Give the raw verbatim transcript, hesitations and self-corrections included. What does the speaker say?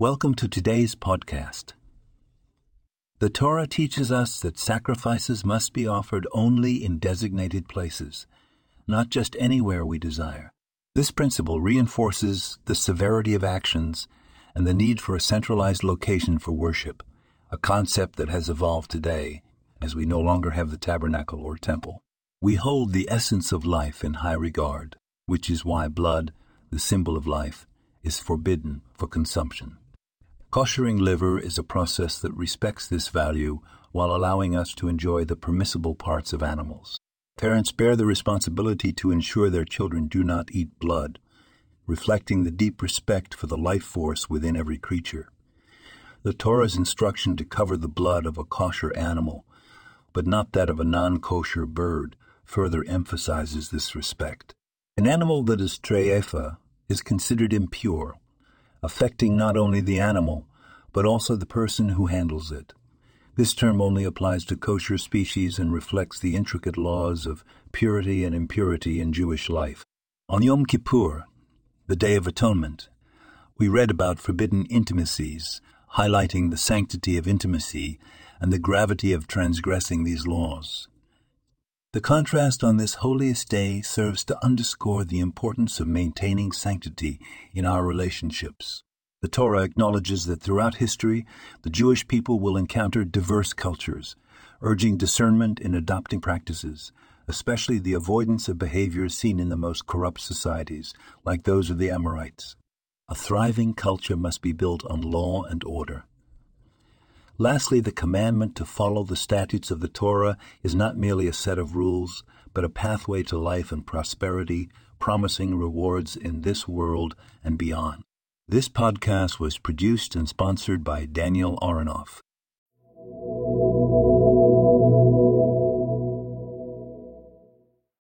Welcome to today's podcast. The Torah teaches us that sacrifices must be offered only in designated places, not just anywhere we desire. This principle reinforces the severity of actions and the need for a centralized location for worship, a concept that has evolved today as we no longer have the tabernacle or temple. We hold the essence of life in high regard, which is why blood, the symbol of life, is forbidden for consumption. Koshering liver is a process that respects this value while allowing us to enjoy the permissible parts of animals. Parents bear the responsibility to ensure their children do not eat blood, reflecting the deep respect for the life force within every creature. The Torah's instruction to cover the blood of a kosher animal, but not that of a non-kosher bird, further emphasizes this respect. An animal that is tre'efa is considered impure, affecting not only the animal, but also the person who handles it. This term only applies to kosher species and reflects the intricate laws of purity and impurity in Jewish life. On Yom Kippur, the Day of Atonement, we read about forbidden intimacies, highlighting the sanctity of intimacy and the gravity of transgressing these laws. The contrast on this holiest day serves to underscore the importance of maintaining sanctity in our relationships. The Torah acknowledges that throughout history, the Jewish people will encounter diverse cultures, urging discernment in adopting practices, especially the avoidance of behaviors seen in the most corrupt societies, like those of the Amorites. A thriving culture must be built on law and order. Lastly, the commandment to follow the statutes of the Torah is not merely a set of rules, but a pathway to life and prosperity, promising rewards in this world and beyond. This podcast was produced and sponsored by Daniel Aronoff.